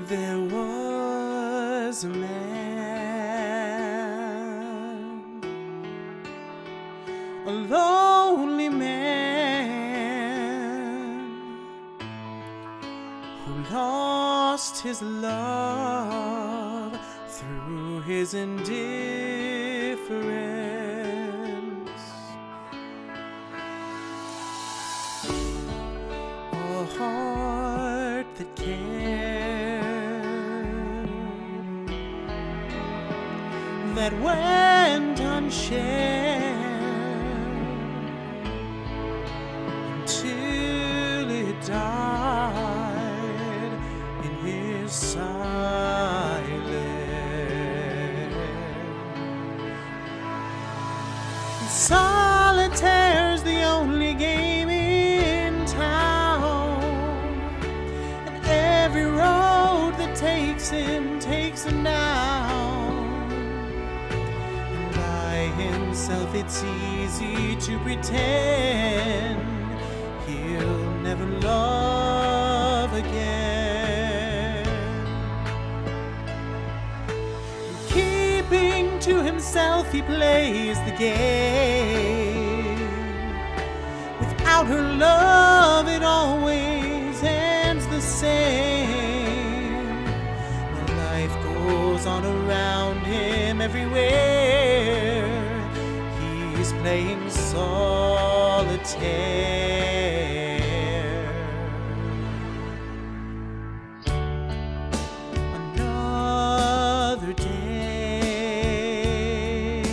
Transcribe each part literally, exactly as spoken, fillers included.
There was a man, a lonely man, who lost his love through his indifference. A heart that cared, that went unshared until it died in his silence. And solitaire's the only game in town, and every road that takes him takes him down. Himself, it's easy to pretend he'll never love again. And keeping to himself, he plays the game. Without her love, it always ends the same. When life goes on around him everywhere, he's playing solitaire. Another day,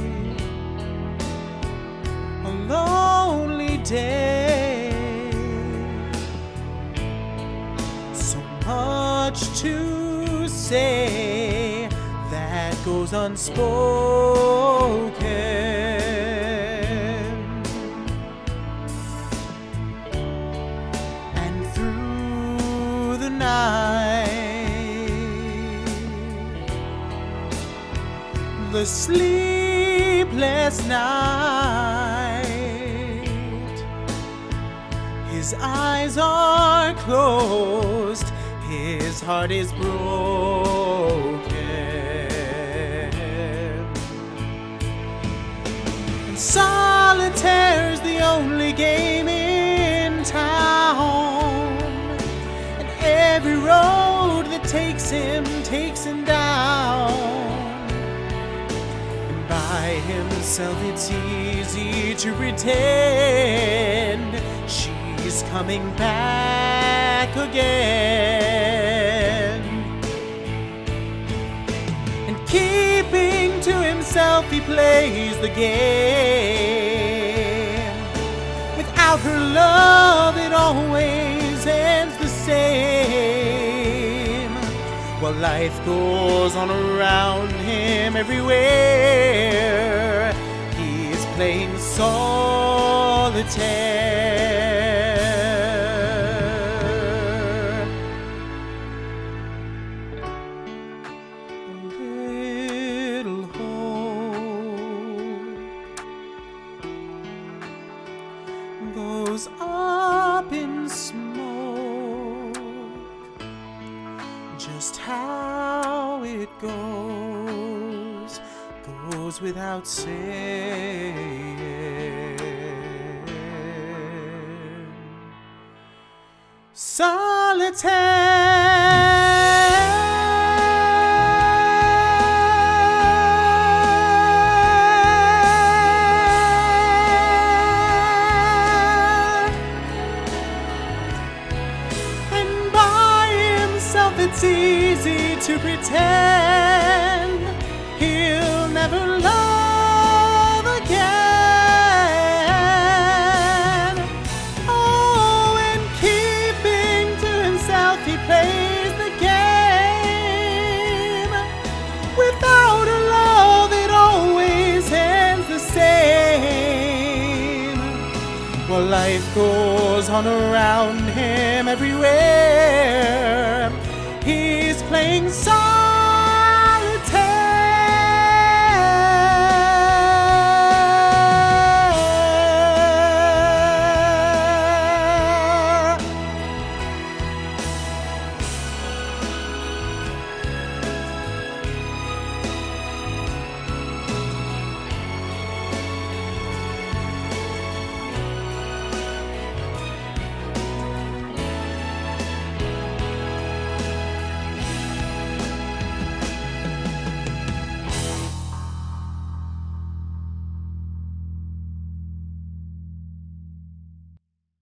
a lonely day, so much to say that goes unspoken. The sleepless night, his eyes are closed, his heart is broken, and solitaire's the only game in town, and every road that takes him takes him down. By himself, it's easy to pretend she's coming back again. And keeping to himself, he plays the game. Without her love, it always ends the same. While life goes on around him everywhere, he's playing solitaire. A little hope goes up in smoke. Just how it goes, goes without saying. Solitaire. It's easy to pretend he'll never love again. Oh, and keeping to himself, he plays the game. Without a love, it always ends the same. While life goes on around him everywhere, he's playing songs.